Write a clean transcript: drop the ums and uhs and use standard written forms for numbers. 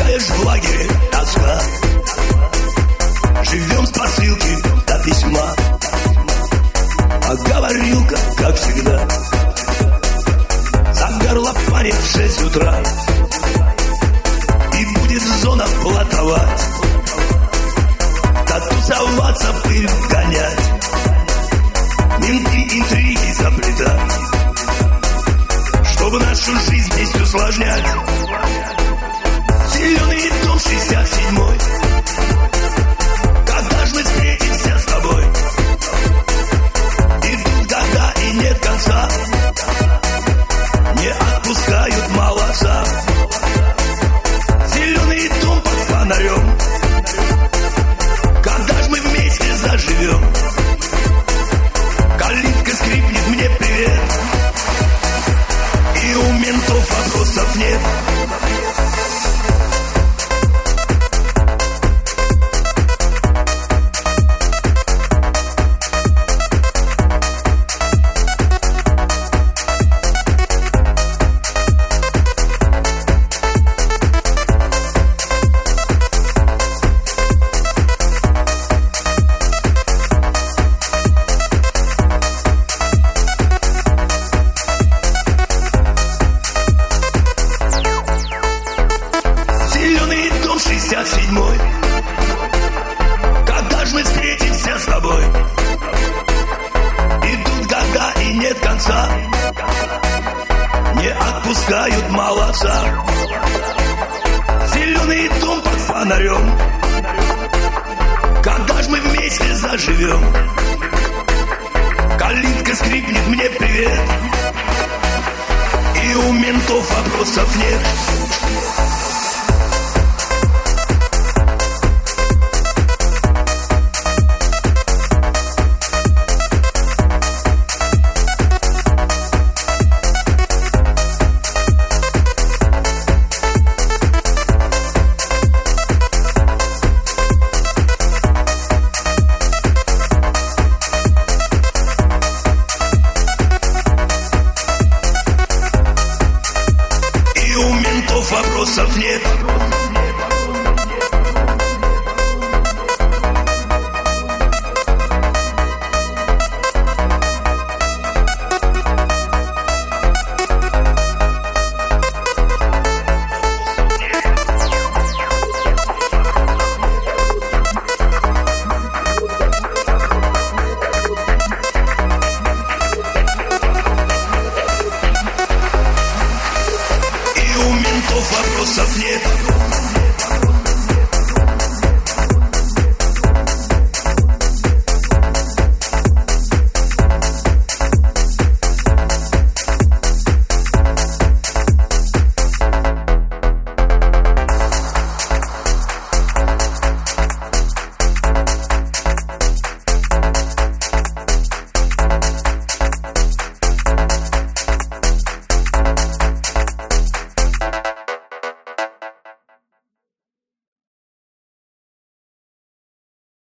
знаешь, в лагере тоска. Живем с посылки до письма. А говорилка, как всегда, загорлопанит в 6 утра. И будет зона плотовать, да тусоваться, пыль гонять, менты интриги заплетать, чтобы нашу жизнь здесь усложнять. Зеленый дом 67-й, когда ж мы встретимся с тобой? Идут года и нет конца, не отпускают молодца. Зеленый дом под фонарем, когда ж мы вместе заживем? Калитка скрипнет, мне привет, и у ментов вопросов нет. Когда ж мы встретимся с тобой? Идут года и нет конца, не отпускают молодца. Зеленый дом под фонарем, когда ж мы вместе заживем? Калитка скрипнет, мне привет, и у ментов вопросов нет. Вопросов нет.